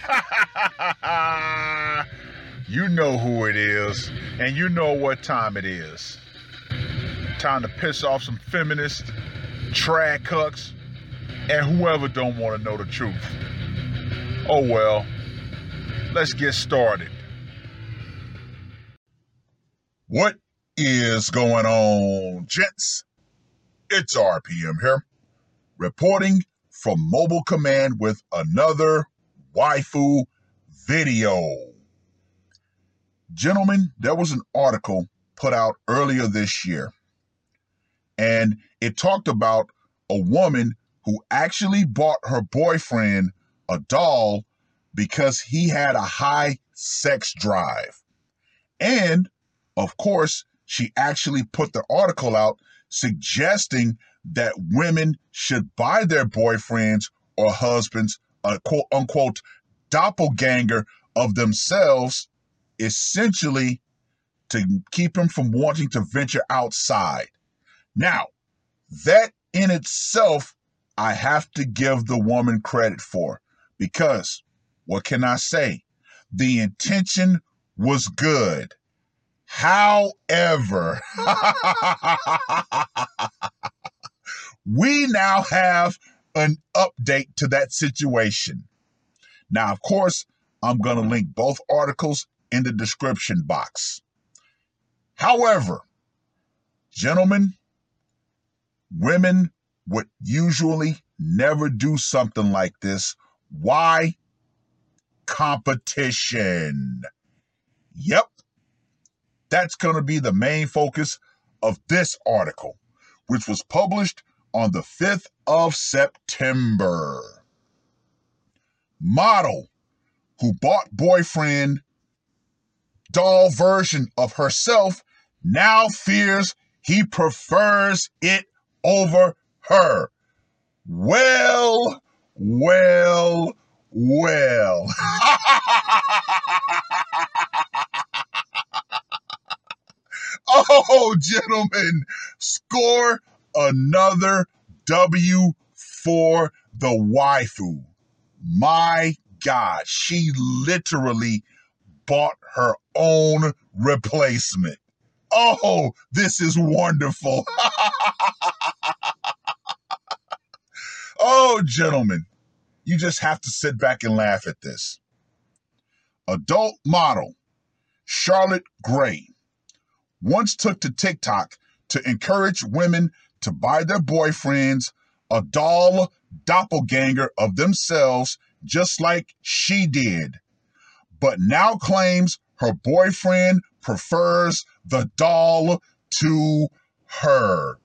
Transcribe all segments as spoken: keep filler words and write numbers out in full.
You know who it is, and you know what time it is. Time to piss off some feminists, trad cucks, and whoever don't want to know the truth. Oh well, let's get started. What is going on, gents? It's R P M here, reporting from Mobile Command with another waifu video. Gentlemen, there was an article put out earlier this year, and it talked about a woman who actually bought her boyfriend a doll because he had a high sex drive. And, of course, she actually put the article out suggesting that women should buy their boyfriends or husbands a quote-unquote doppelganger of themselves, essentially to keep them from wanting to venture outside. Now, that in itself, I have to give the woman credit for, because, what can I say? The intention was good. However, we now have an update to that situation. Now, of course, I'm going to link both articles in the description box. However, gentlemen, women would usually never do something like this. Why? Competition. Yep. That's going to be the main focus of this article, which was published on the fifth of September. Model who bought boyfriend doll version of herself now fears he prefers it over her. Well, well, well. Oh, gentlemen, score another W for the waifu. My God, she literally bought her own replacement. Oh, this is wonderful. Oh, gentlemen, you just have to sit back and laugh at this. Adult model Charlotte Gray once took to TikTok to encourage women to buy their boyfriends a doll doppelganger of themselves, just like she did, but now claims her boyfriend prefers the doll to her.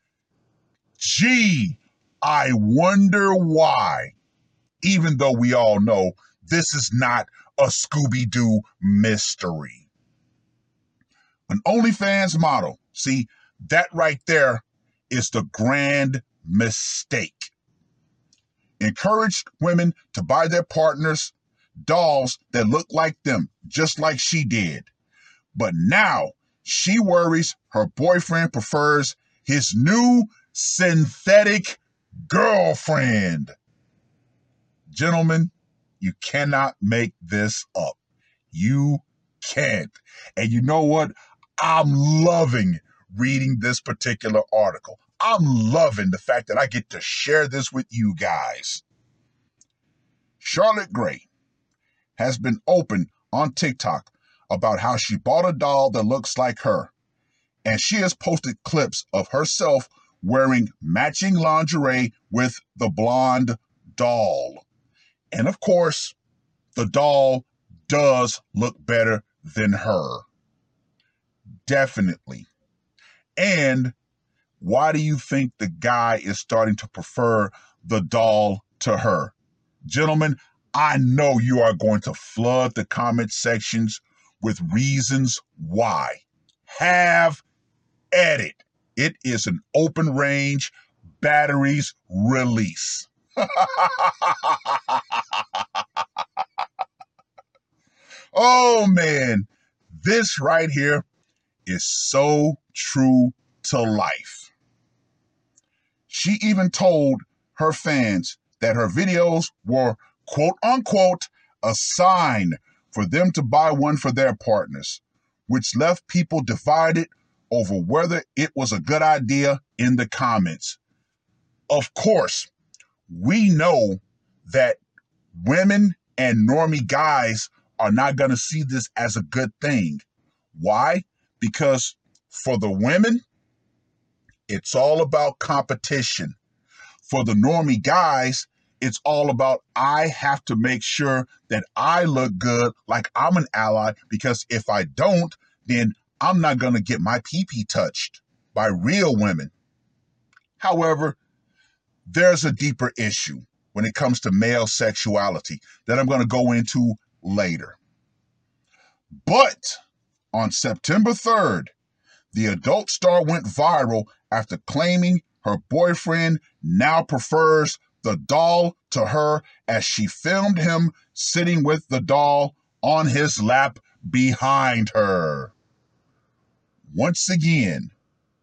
Gee, I wonder why, even though we all know this is not a Scooby-Doo mystery. An OnlyFans model, see, that right there is the grand mistake. Encouraged women to buy their partners dolls that look like them, just like she did. But now she worries her boyfriend prefers his new synthetic girlfriend. Gentlemen, you cannot make this up. You can't. And you know what? I'm loving reading this particular article. I'm loving the fact that I get to share this with you guys. Charlotte Gray has been open on TikTok about how she bought a doll that looks like her, and she has posted clips of herself wearing matching lingerie with the blonde doll. And of course, the doll does look better than her. Definitely. And why do you think the guy is starting to prefer the doll to her? Gentlemen, I know you are going to flood the comment sections with reasons why. Have at it. It is an open range batteries release. Oh man, this right here is so true to life. She even told her fans that her videos were quote unquote a sign for them to buy one for their partners, which left people divided over whether it was a good idea in the comments. Of course, we know that women and normie guys are not going to see this as a good thing. Why? Because for the women, it's all about competition. For the normie guys, it's all about, I have to make sure that I look good, like I'm an ally, because if I don't, then I'm not going to get my pee-pee touched by real women. However, there's a deeper issue when it comes to male sexuality that I'm going to go into later. But on September third, the adult star went viral after claiming her boyfriend now prefers the doll to her as she filmed him sitting with the doll on his lap behind her. Once again,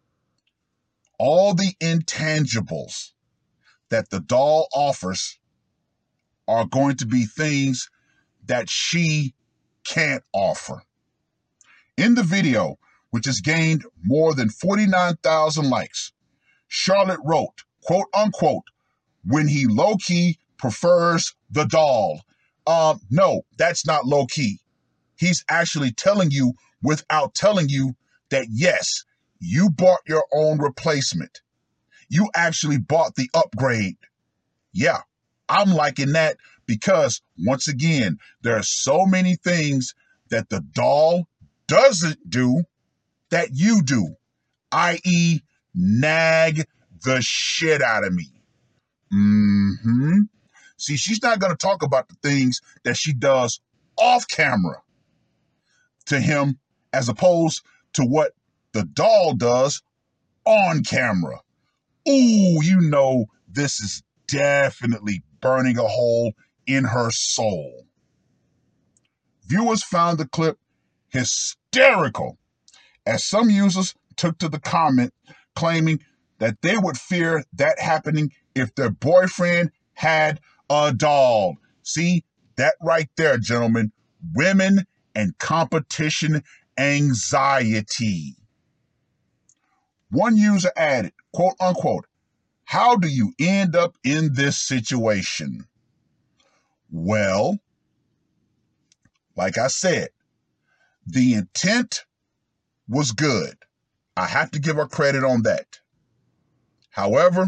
all the intangibles that the doll offers are going to be things that she can't offer. In the video, which has gained more than forty-nine thousand likes, Charlotte wrote, quote unquote, when he low-key prefers the doll. Um, no, that's not low-key. He's actually telling you without telling you that, yes, you bought your own replacement. You actually bought the upgrade. Yeah, I'm liking that because, once again, there are so many things that the doll doesn't do that you do, that is nag the shit out of me. Mm-hmm. See, she's not going to talk about the things that she does off camera to him as opposed to what the doll does on camera. Ooh, you know, this is definitely burning a hole in her soul. Viewers found the clip hysterical as some users took to the comment claiming that they would fear that happening if their boyfriend had a doll. See, that right there, gentlemen, women and competition anxiety. One user added, quote unquote, how do you end up in this situation? Well, like I said, the intent was good. I have to give her credit on that. However,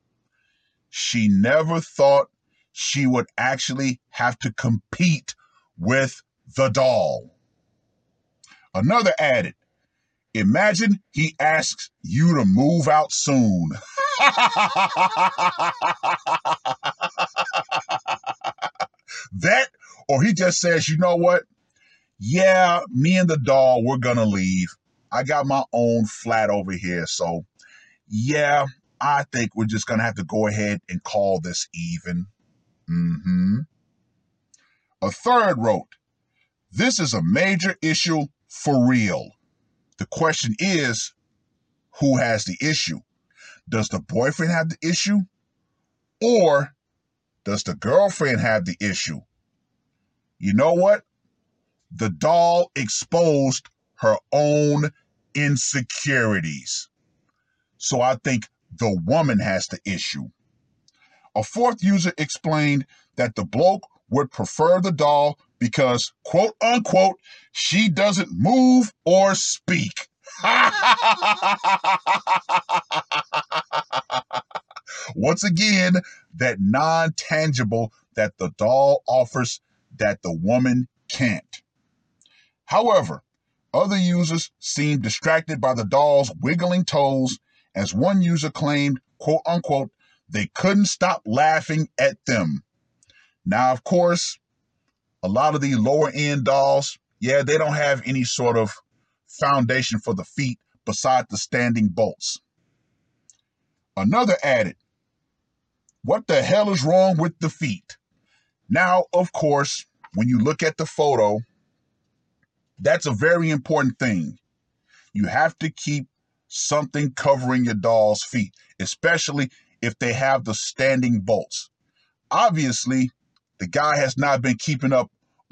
she never thought she would actually have to compete with the doll. Another added, imagine he asks you to move out soon. That, or he just says, you know what? Yeah, me and the doll, we're going to leave. I got my own flat over here. So, yeah, I think we're just going to have to go ahead and call this even. Mm-hmm. A third wrote, this is a major issue for real. The question is, who has the issue? Does the boyfriend have the issue? Or does the girlfriend have the issue? You know what? The doll exposed her own insecurities. So I think the woman has the issue. A fourth user explained that the bloke would prefer the doll because, quote unquote, she doesn't move or speak. Once again, that non-tangible that the doll offers that the woman can't. However, other users seemed distracted by the doll's wiggling toes, as one user claimed, quote unquote, they couldn't stop laughing at them. Now, of course, a lot of the lower end dolls, yeah, they don't have any sort of foundation for the feet beside the standing bolts. Another added, what the hell is wrong with the feet? Now, of course, when you look at the photo, that's a very important thing. You have to keep something covering your doll's feet, especially if they have the standing bolts. Obviously, the guy has not been keeping up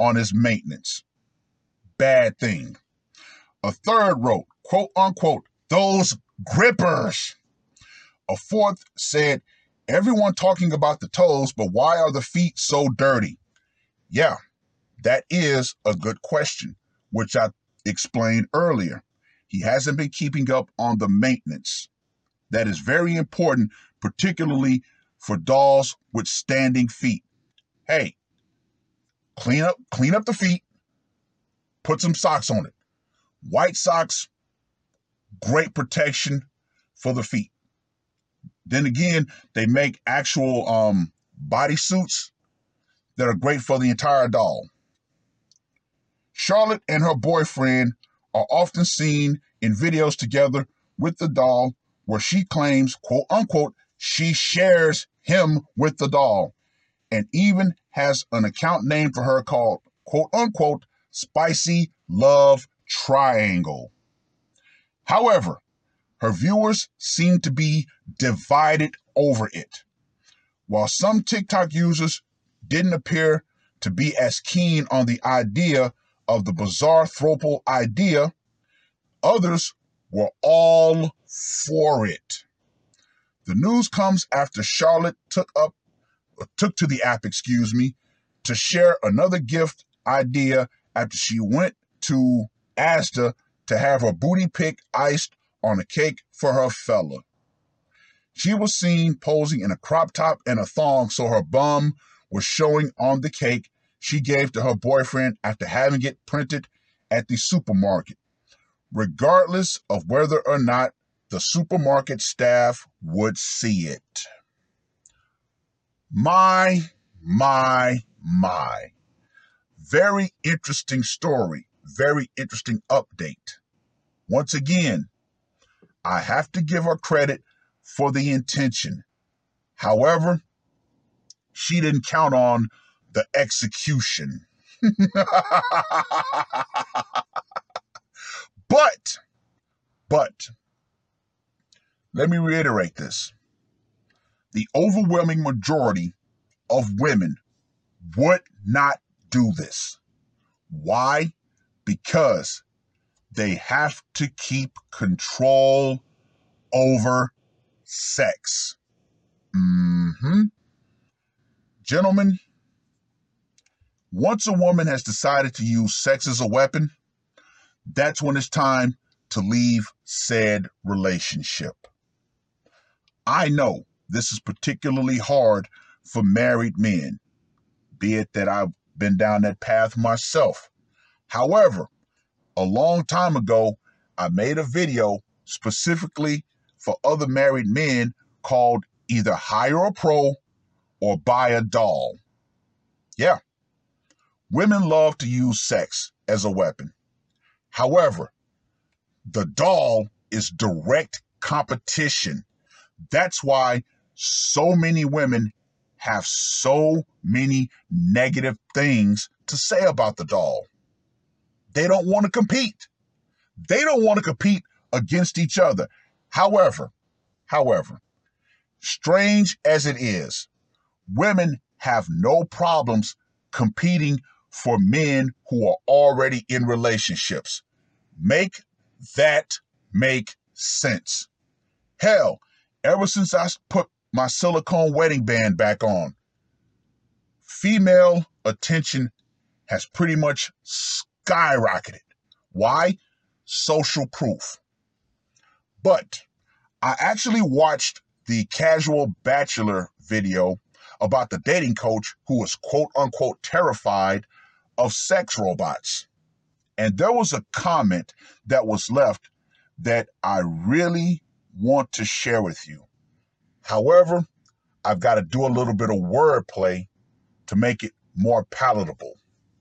on his maintenance. Bad thing. A third wrote, quote unquote, those grippers. A fourth said, everyone talking about the toes, but why are the feet so dirty? Yeah, that is a good question, which I explained earlier. He hasn't been keeping up on the maintenance. That is very important, particularly for dolls with standing feet. Hey, clean up, clean up the feet, put some socks on it. White socks, great protection for the feet. Then again, they make actual um, body suits that are great for the entire doll. Charlotte and her boyfriend are often seen in videos together with the doll where she claims, quote unquote, she shares him with the doll and even has an account named for her called, quote unquote, Spicy Love Triangle. However, her viewers seem to be divided over it. While some TikTok users didn't appear to be as keen on the idea of the bizarre throuple idea, others were all for it. The news comes after Charlotte took up, took to the app, excuse me, to share another gift idea after she went to Asda to have her booty pic iced on a cake for her fella. She was seen posing in a crop top and a thong, so her bum was showing on the cake she gave to her boyfriend after having it printed at the supermarket, regardless of whether or not the supermarket staff would see it. My, my, my. Very interesting story. Very interesting update. Once again, I have to give her credit for the intention. However, she didn't count on the execution. But, but, let me reiterate this. The overwhelming majority of women would not do this. Why? Because they have to keep control over sex. Mm-hmm. Gentlemen, once a woman has decided to use sex as a weapon, that's when it's time to leave said relationship. I know this is particularly hard for married men, be it that I've been down that path myself. However, a long time ago, I made a video specifically for other married men called either Hire a Pro or Buy a Doll. Yeah, women love to use sex as a weapon. However, the doll is direct competition. That's why so many women have so many negative things to say about the doll. They don't want to compete. They don't want to compete against each other. However, however, strange as it is, women have no problems competing for men who are already in relationships. Make that make sense. Hell, ever since I put my silicone wedding band back on, female attention has pretty much skyrocketed. Why? Social proof. But I actually watched the Casual Bachelor video about the dating coach who was quote unquote terrified of sex robots. And there was a comment that was left that I really want to share with you. However, I've got to do a little bit of wordplay to make it more palatable.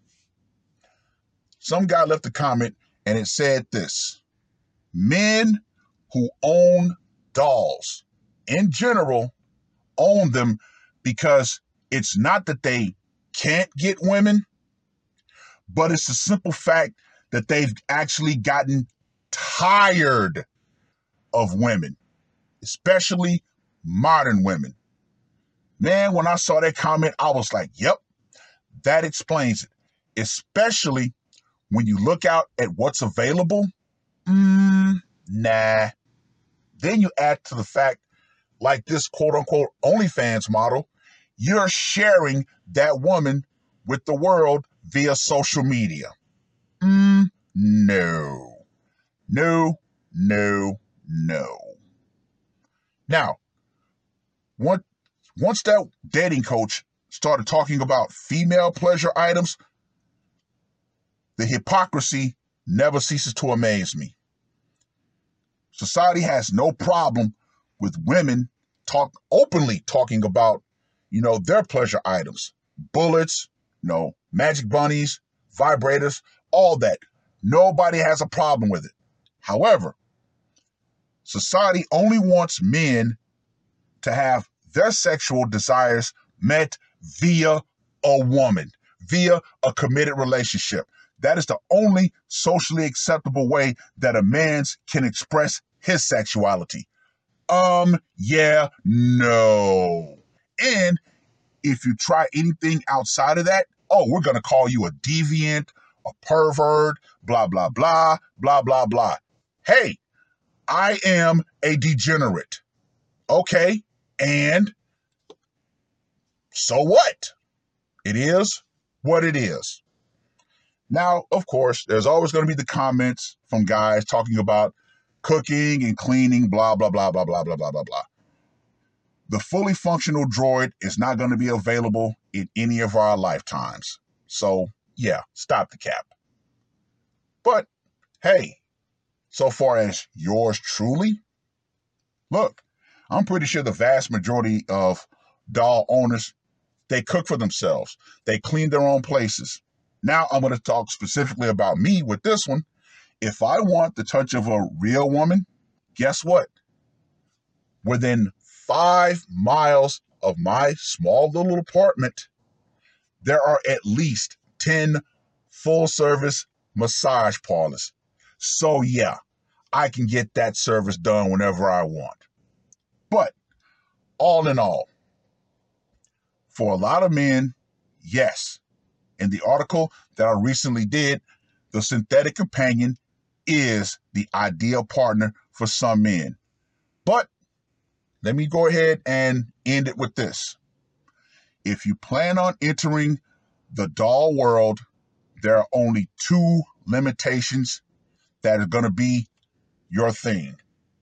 Some guy left a comment and it said this: men who own dolls in general own them because it's not that they can't get women, but it's the simple fact that they've actually gotten tired of women, especially modern women. Man, when I saw that comment, I was like, yep, that explains it. especially when you look out at what's available. Mm, nah. Then you add to the fact, like this quote unquote OnlyFans model, you're sharing that woman with the world via social media. Mm, no. No, no, no. Now, once, once that dating coach started talking about female pleasure items, the hypocrisy never ceases to amaze me. Society has no problem with women talk openly talking about, you know, their pleasure items, bullets, you know, magic bunnies, vibrators, all that. Nobody has a problem with it. However, society only wants men to have their sexual desires met via a woman, via a committed relationship. That is the only socially acceptable way that a man can express his sexuality. Um, yeah, no. And if you try anything outside of that, oh, we're going to call you a deviant, a pervert, blah, blah, blah, blah, blah, blah. Hey, I am a degenerate. Okay, and so what? It is what it is. Now, of course, there's always going to be the comments from guys talking about cooking and cleaning, blah, blah, blah, blah, blah, blah, blah, blah, blah. The fully functional droid is not going to be available in any of our lifetimes. So, yeah, stop the cap. But, hey, so far as yours truly, look, I'm pretty sure the vast majority of doll owners, they cook for themselves. They clean their own places. Now I'm going to talk specifically about me with this one. If I want the touch of a real woman, guess what? Within five miles of my small little apartment, there are at least ten full-service massage parlors. So yeah, I can get that service done whenever I want. But all in all, for a lot of men, yes, in the article that I recently did, the synthetic companion is the ideal partner for some men. But let me go ahead and end it with this. If you plan on entering the doll world, there are only two limitations that are going to be your thing: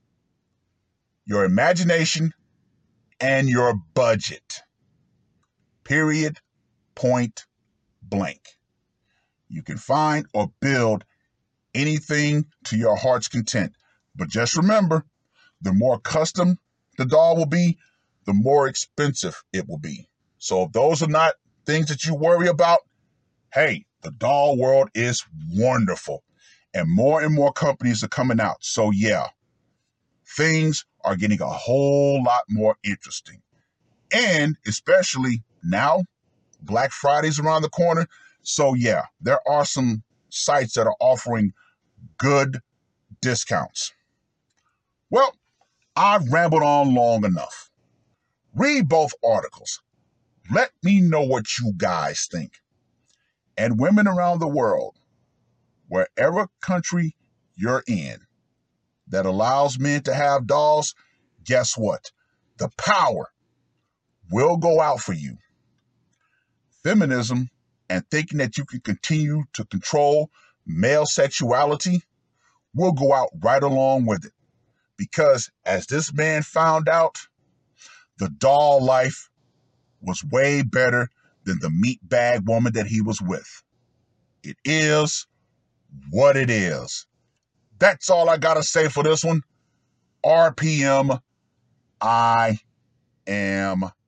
your imagination and your budget. Period. Point blank. You can find or build anything to your heart's content. But just remember, the more custom the doll will be, the more expensive it will be. So if those are not things that you worry about, hey, the doll world is wonderful. And more and more companies are coming out. So yeah, things are getting a whole lot more interesting. And especially now, Black Friday's around the corner. So yeah, there are some sites that are offering good discounts. Well, I've rambled on long enough. Read both articles. Let me know what you guys think. And women around the world, wherever country you're in that allows men to have dolls, guess what? The power will go out for you. Feminism and thinking that you can continue to control male sexuality will go out right along with it. Because as this man found out, the doll life was way better than the meat bag woman that he was with. It is what it is. That's all I got to say for this one. R P M, I am